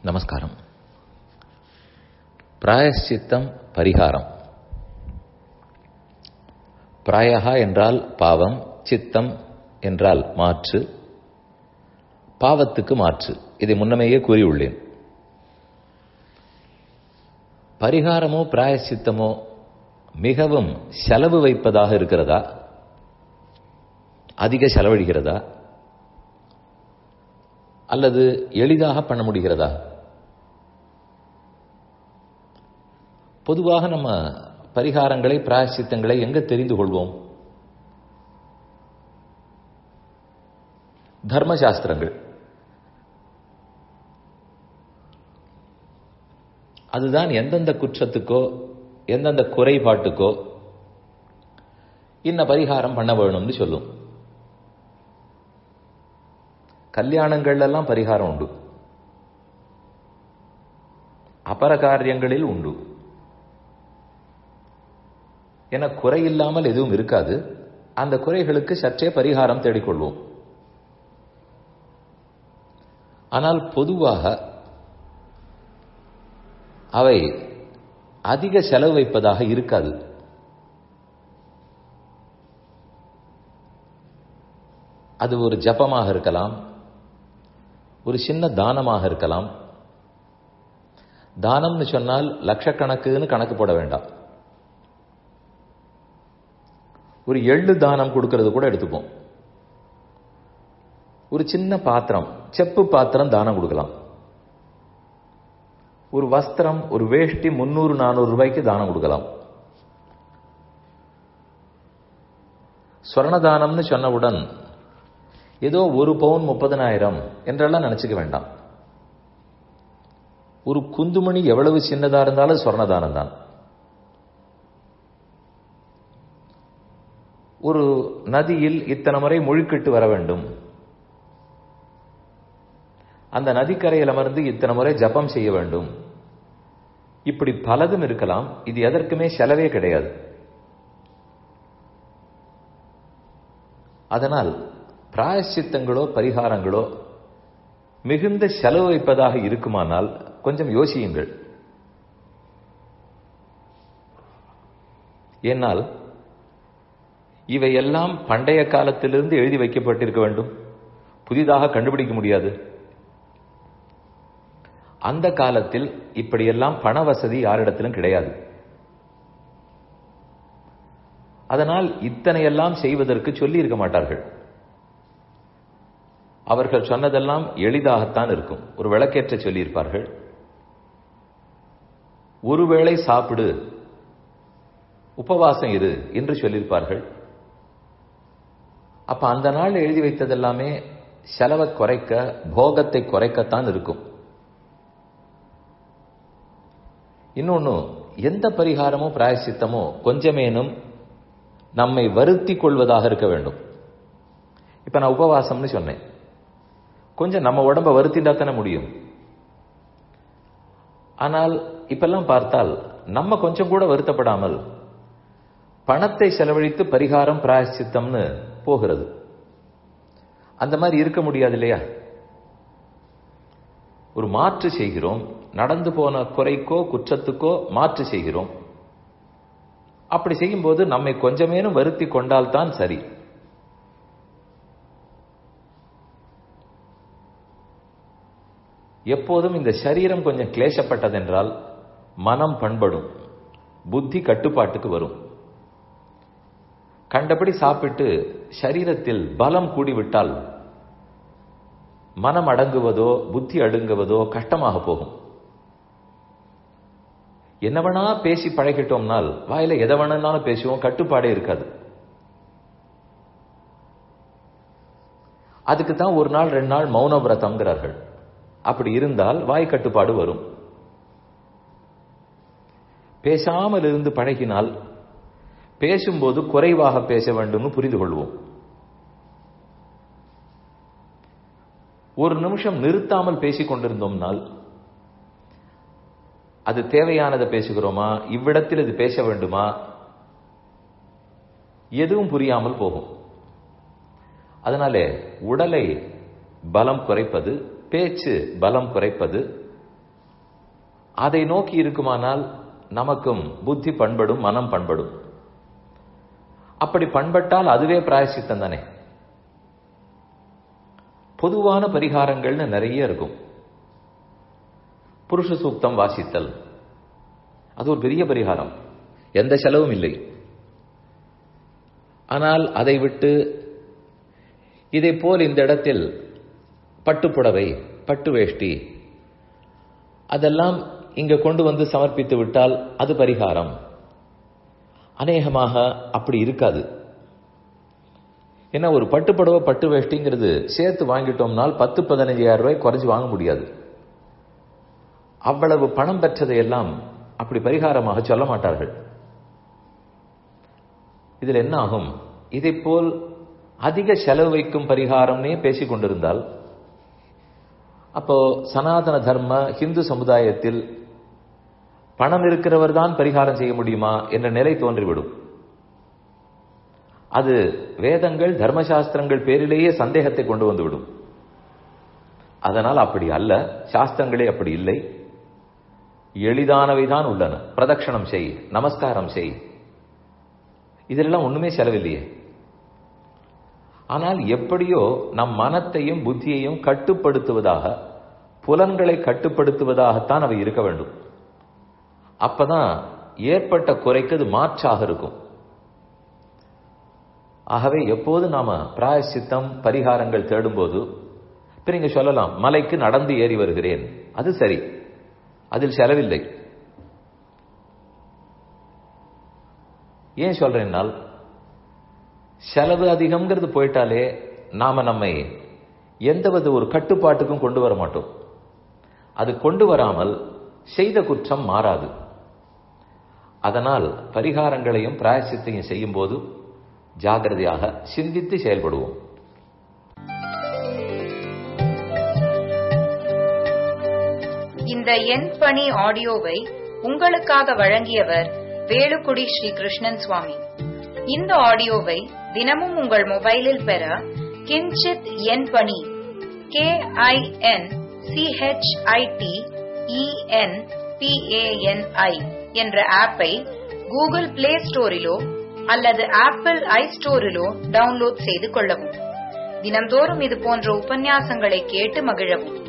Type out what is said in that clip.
நமஸ்காரம். பிராயஷ்சித்தம் பரிகாரம். பிராயஹா என்றால் பாவம், சித்தம் என்றால் மாற்று, பாவத்துக்கு மாற்று. இதை முன்னமேயே கூறியுள்ளேன். பரிகாரமோ பிராயஷ்சித்தமோ மிகவும் செலவு வைப்பதாக இருக்கிறதா, அதிக செலவழிக்கிறதா, அல்லது எளிதாக பண்ண முடிகிறதா? பொதுவாக நம்ம பரிகாரங்களை பிராயஷ்சித்தங்களை எங்க தெரிந்து கொள்வோம்? தர்மசாஸ்திரங்கள். அதுதான் எந்தெந்த குற்றத்துக்கோ எந்தெந்த குறைபாட்டுக்கோ இன்ன பரிகாரம் பண்ண வேணும்னு சொல்லும். கல்யாணங்கள் எல்லாம் பரிகாரம் உண்டு, அபர காரியங்களில் உண்டு. என குறையில்லாமல் எதுவும் இருக்காது. அந்த குறைகளுக்கு சற்றே பரிகாரம் தேடிக்கொள்வோம். ஆனால் பொதுவாக அவை அதிக செலவு வைப்பதாக இருக்காது. அது ஒரு ஜபமாக இருக்கலாம், ஒரு சின்ன தானமாக இருக்கலாம். தானம்னு சொன்னால் லட்சக்கணக்குன்னு கணக்கு போட வேண்டாம். ஒரு எள்ளு தானம் கொடுக்கிறது கூட எடுத்துப்போம். ஒரு சின்ன பாத்திரம், செப்பு பாத்திரம் தானம் கொடுக்கலாம். ஒரு வஸ்திரம், ஒரு வேஷ்டி 300-400 ரூபாய்க்கு தானம் கொடுக்கலாம். ஸ்வர்ணதானம்னு சொன்னவுடன் ஏதோ 1 பவுன் 30,000 என்றெல்லாம் நினைச்சுக்க வேண்டாம். ஒரு குந்துமணி எவ்வளவு சின்னதா இருந்தாலும் ஸ்வர்ணதானம் தான். ஒரு நதியில் இத்தனை முறை முழுக்கிட்டு வர வேண்டும், அந்த நதிக்கரையில் அமர்ந்து இத்தனை முறை ஜபம் செய்ய வேண்டும், இப்படி பலதும் இருக்கலாம். இது எதற்குமே செலவே கிடையாது. அதனால் பிராயஷ்சித்தங்களோ பரிகாரங்களோ மிகுந்த செலவு வைப்பதாக இருக்குமானால் கொஞ்சம் யோசியுங்கள். ஏனால் இவையெல்லாம் பண்டைய காலத்திலிருந்து எழுதி வைக்கப்பட்டிருக்க வேண்டும், புதிதாக கண்டுபிடிக்க முடியாது. அந்த காலத்தில் இப்படியெல்லாம் பண வசதி யாரிடத்திலும் கிடையாது. அதனால் இத்தனையெல்லாம் செய்வதற்கு சொல்லி இருக்க மாட்டார்கள். அவர்கள் சொன்னதெல்லாம் எளிதாகத்தான் இருக்கும். ஒரு விளக்கேற்ற சொல்லியிருப்பார்கள், ஒருவேளை சாப்பிடு, உபவாசம் இரு என்று சொல்லியிருப்பார்கள். அப்ப அந்த நாள் எழுதி வைத்ததெல்லாமே செலவை குறைக்க, போகத்தை குறைக்கத்தான் இருக்கும். இன்னொன்னு, எந்த பரிகாரமோ பிராயஷ்சித்தமோ கொஞ்சமேனும் நம்மை வருத்தி கொள்வதாக இருக்க வேண்டும். இப்ப நான் உபவாசம்னு சொன்னேன், கொஞ்சம் நம்ம உடம்ப வருத்திட்டா தானே முடியும். ஆனால் இப்பெல்லாம் பார்த்தால் நம்ம கொஞ்சம் கூட வருத்தப்படாமல் பணத்தை செலவழித்து பரிகாரம் பிராயஷ்சித்தம்னு போகிறது. அந்த மாதிரி இருக்க முடியாது இல்லையா? ஒரு மாற்று செய்கிறோம், நடந்து போன குறைக்கோ குற்றத்துக்கோ மாற்று செய்கிறோம். அப்படி செய்யும்போது நம்மை கொஞ்சமேனும் வருத்தி கொண்டால்தான் சரி. எப்போதும் இந்த சரீரம் கொஞ்சம் கிளேசப்பட்டதென்றால் மனம் பண்படும், புத்தி கட்டுப்பாட்டுக்கு வரும். கண்டபடி சாப்பிட்டு சரீரத்தில் பலம் கூடிவிட்டால் மனம் அடங்குவதோ புத்தி அடங்குவதோ கஷ்டமாக போகும். என்னவனா பேசி பழகிட்டோம்னால் வாயில எதை வேணும்னாலும் பேசுவோம், கட்டுப்பாடே இருக்காது. அதுக்கு தான் 1 நாள் 2 நாள் மௌன விரதம்ங்கிறார்கள். அப்படி இருந்தால் வாய் கட்டுப்பாடு வரும். பேசாமல் இருந்து பழகினால் பேசும்போது குறைவாக பேச வேண்டும் புரிந்து கொள்வோம். ஒரு நிமிஷம் நிறுத்தாமல் பேசிக் கொண்டிருந்தோம்னால் அது தேவையானதை பேசுகிறோமா, இவ்விடத்தில் இது பேச வேண்டுமா, எதுவும் புரியாமல் போகும். அதனாலே உடலை பலம் குறைப்பது, பேச்சு பலம் குறைப்பது, அதை நோக்கி இருக்குமானால் நமக்கும் புத்தி பண்படும், மனம் பண்படும். அப்படி பண்பட்டால் அதுவே பிராயசித்தம் தானே. பொதுவான பரிகாரங்கள்னு நிறைய இருக்கும். புருஷ சூக்தம் வாசித்தல், அது ஒரு பெரிய பரிகாரம், எந்த செலவும் இல்லை. ஆனால் அதை விட்டு இதை போல் இந்த இடத்தில் பட்டுப்புடவை, பட்டு வேஷ்டி அதெல்லாம் இங்க கொண்டு வந்து சமர்ப்பித்து விட்டால் அது பரிகாரம். அநேகமாக அப்படி இருக்காது. ஏன்னா ஒரு பட்டுப்புடவை, பட்டு வேஷ்டிங்கிறது சேர்த்து வாங்கிட்டோம்னால் 10-15,000 ரூபாய் குறைஞ்சு வாங்க முடியாது. அவ்வளவு பணம் பெற்றதையெல்லாம் அப்படி பரிகாரமாக சொல்ல மாட்டார்கள். இதில் என்ன ஆகும்? இதை போல் அதிக செலவு வைக்கும் பரிகாரம்னே பேசிக் கொண்டிருந்தால் அப்போ சனாதன தர்ம ஹிந்து சமுதாயத்தில் பணம் இருக்கிறவர் தான் பரிகாரம் செய்ய முடியுமா என்ற நிலை தோன்றிவிடும். அது வேதங்கள், தர்மசாஸ்திரங்கள் பேரிலேயே சந்தேகத்தை கொண்டு வந்துவிடும். அதனால் அப்படி அல்ல, சாஸ்திரங்களே அப்படி இல்லை. எளிதானவைதான் உள்ளன. பிரதட்சணம் செய், நமஸ்காரம் செய், இதெல்லாம் ஒண்ணுமே செலவில்லையே. ஆனால் எப்படியோ நம் மனத்தையும் புத்தியையும் கட்டுப்படுத்துவதாக, புலன்களை கட்டுப்படுத்துவதாகத்தான் அவை இருக்க வேண்டும். அப்பதான் ஏற்பட்ட குறைக்கு அது மாற்றாக இருக்கும். ஆகவே எப்போது நாம பிராயசித்தம், பரிகாரங்கள் தேடும்போது, இப்ப நீங்க சொல்லலாம், மலைக்கு நடந்து ஏறி வருகிறேன், அது சரி, அதில் செலவில்லை. ஏன் சொல்றேன்னால், செலவு அதிகம்ங்கிறது போயிட்டாலே நாம நம்மை எந்தவது ஒரு கட்டுப்பாட்டுக்கும் கொண்டு வர மாட்டோம். அது கொண்டு வராமல் செய்த குற்றம் மாறாது. அதனால் பரிகாரங்களையும் பிராயசித்தையும் செய்யும் போது ஜாகிரதையாக சிந்தித்து செயல்படுவோம். இந்த என் பணி ஆடியோவை உங்களுக்காக வழங்கியவர் வேலுக்குடி ஸ்ரீ கிருஷ்ணன் சுவாமி. இந்த ஆடியோவை தினமும் உங்கள் மொபைலில் பெற கிஞ்சித் என் பணி KINCHITENPANI என்ற ஆப்பை கூகுள் பிளே ஸ்டோரிலோ அல்லது ஆப்பிள் ஐஸ்டோரிலோ டவுன்லோட் செய்து கொள்ளவும். தினம்தோறும் இது போன்ற உபன்யாசங்களை கேட்டு மகிழவும்.